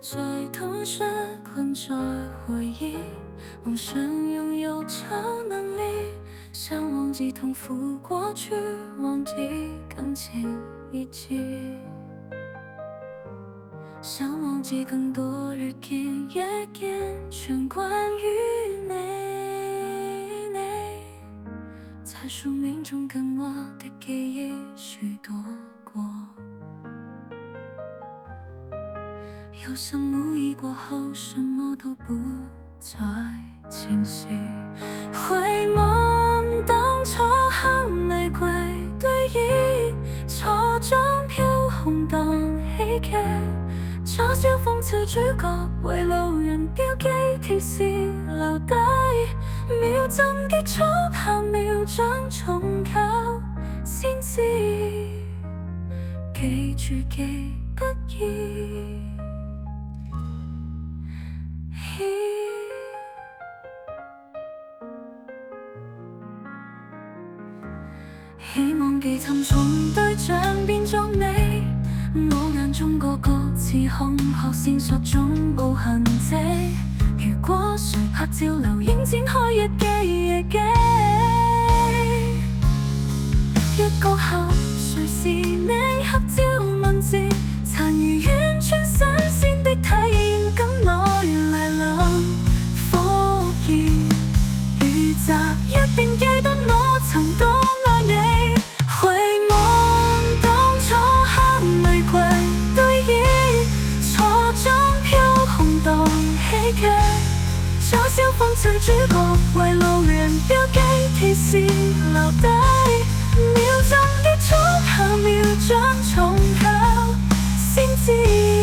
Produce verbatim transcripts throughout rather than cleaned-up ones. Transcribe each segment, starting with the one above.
在同时困着回忆，梦想拥有超能力，想忘记痛苦过去，忘记感情遗迹，想忘记更多日见夜见，全关于你。在宿命中跟我的记忆许多过。有生无意过后，什么都不再清晰。回眸當初黑玫瑰對弈，錯將飄紅當喜劇，嘲笑諷刺主角為路人標記，提示留低秒針結束下秒將重構，先知記住記不易。希望記尋從對象變作你，我眼中個個似空殼，線索中無痕跡。如果誰拍照留影，展開日記夜記，一角後誰是你合照文字，殘餘完全新鮮的體驗，跟來來臨火焰如雜一定記得我曾多愛你。回眸當初黑玫瑰對弈，錯將飄紅當喜劇，嘲笑諷刺主角為路人標記，提示留低秒針結束下秒將重構，先知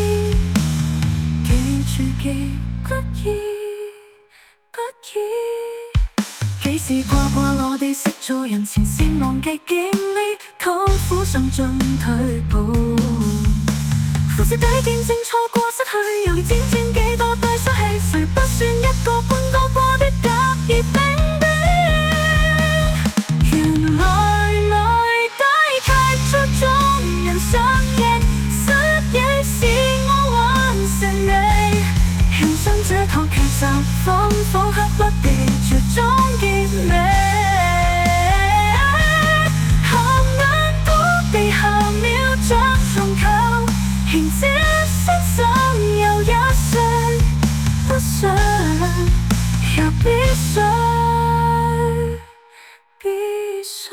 記住記不易不易。幾時掛掛我哋識做人前先忘記經歷，痛苦上進退步，扶持底見證錯過失去，猶如戰戰幾多對手戲，誰不算一個半個過的甲乙丙丁，原來來低劇着眾人上映，失憶是我還是你，獻上這套劇集仿仿刻不地最終結尾，合眼篤地下秒將重構，銜接身上又一歲，不想也必須必須。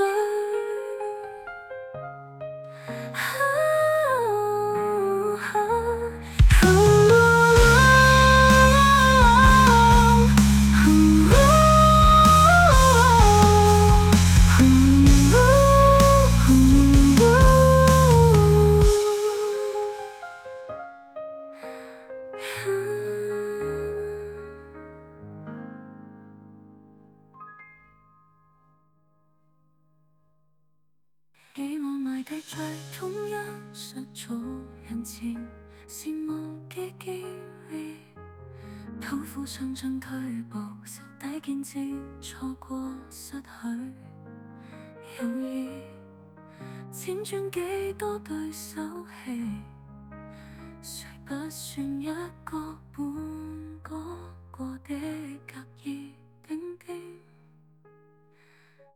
希望埋地在同一失足人前，是忘記記憶，痛苦上進退步，實底見證錯過失去，猶豫輾轉幾多對手戲，誰不算一個半個過的甲乙丙丁。